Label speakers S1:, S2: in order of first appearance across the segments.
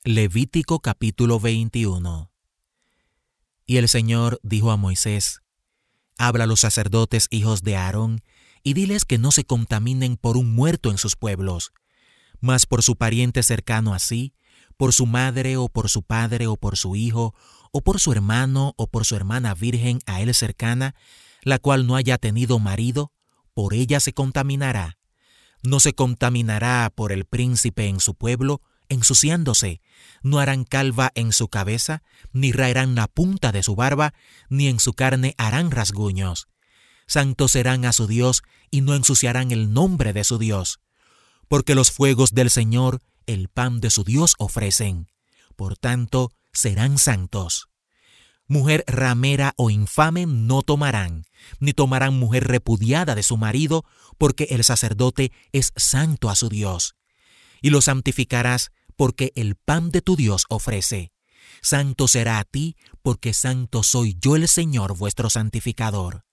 S1: Levítico capítulo 21. Y el Señor dijo a Moisés: Habla a los sacerdotes hijos de Aarón, y diles que no se contaminen por un muerto en sus pueblos, mas por su pariente cercano a sí, por su madre o por su padre o por su hijo, o por su hermano o por su hermana virgen a él cercana, la cual no haya tenido marido, por ella se contaminará. No se contaminará por el príncipe en su pueblo, ensuciándose. No harán calva en su cabeza, ni raerán la punta de su barba, ni en su carne harán rasguños. Santos serán a su Dios, y no ensuciarán el nombre de su Dios. Porque los fuegos del Señor el pan de su Dios ofrecen. Por tanto, serán santos. Mujer ramera o infame no tomarán, ni tomarán mujer repudiada de su marido, porque el sacerdote es santo a su Dios. Y lo santificarás, porque el pan de tu Dios ofrece. Santo será a ti, porque santo soy yo el Señor vuestro santificador.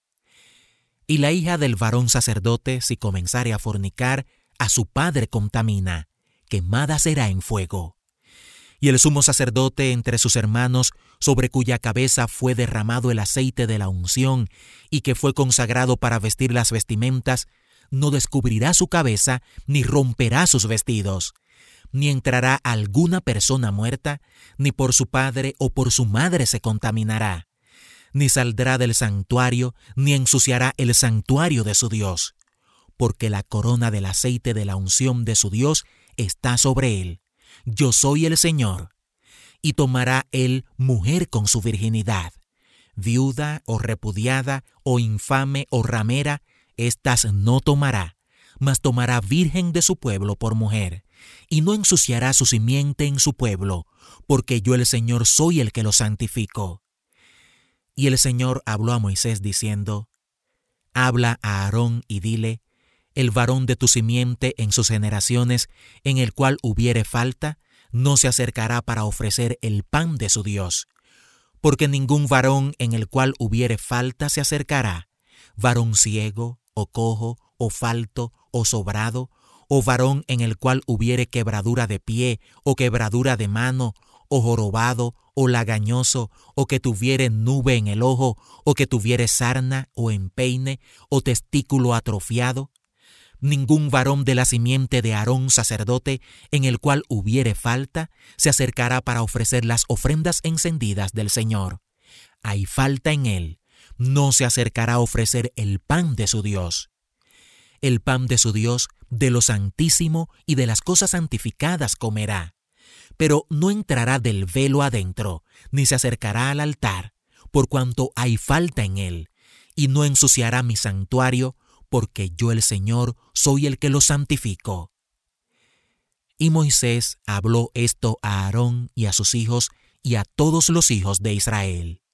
S1: Y la hija del varón sacerdote, si comenzare a fornicar, a su padre contamina, quemada será en fuego. Y el sumo sacerdote entre sus hermanos, sobre cuya cabeza fue derramado el aceite de la unción, y que fue consagrado para vestir las vestimentas, no descubrirá su cabeza, ni romperá sus vestidos, ni entrará alguna persona muerta, ni por su padre o por su madre se contaminará, ni saldrá del santuario, ni ensuciará el santuario de su Dios, porque la corona del aceite de la unción de su Dios está sobre él. Yo soy el Señor. Y tomará él mujer con su virginidad, viuda o repudiada o infame o ramera, estas no tomará, mas tomará virgen de su pueblo por mujer, y no ensuciará su simiente en su pueblo, porque yo el Señor soy el que lo santifico. Y el Señor habló a Moisés diciendo: Habla a Aarón y dile: El varón de tu simiente en sus generaciones, en el cual hubiere falta, no se acercará para ofrecer el pan de su Dios. Porque ningún varón en el cual hubiere falta se acercará, varón ciego, o cojo, o falto, o sobrado, o varón en el cual hubiere quebradura de pie, o quebradura de mano, o jorobado, o lagañoso, o que tuviere nube en el ojo, o que tuviere sarna, o empeine, o testículo atrofiado. Ningún varón de la simiente de Aarón sacerdote, en el cual hubiere falta, se acercará para ofrecer las ofrendas encendidas del Señor. Hay falta en él, no se acercará a ofrecer el pan de su Dios. El pan de su Dios, de lo santísimo y de las cosas santificadas comerá, pero no entrará del velo adentro, ni se acercará al altar, por cuanto hay falta en él, y no ensuciará mi santuario, porque yo el Señor soy el que lo santifico. Y Moisés habló esto a Aarón y a sus hijos y a todos los hijos de Israel.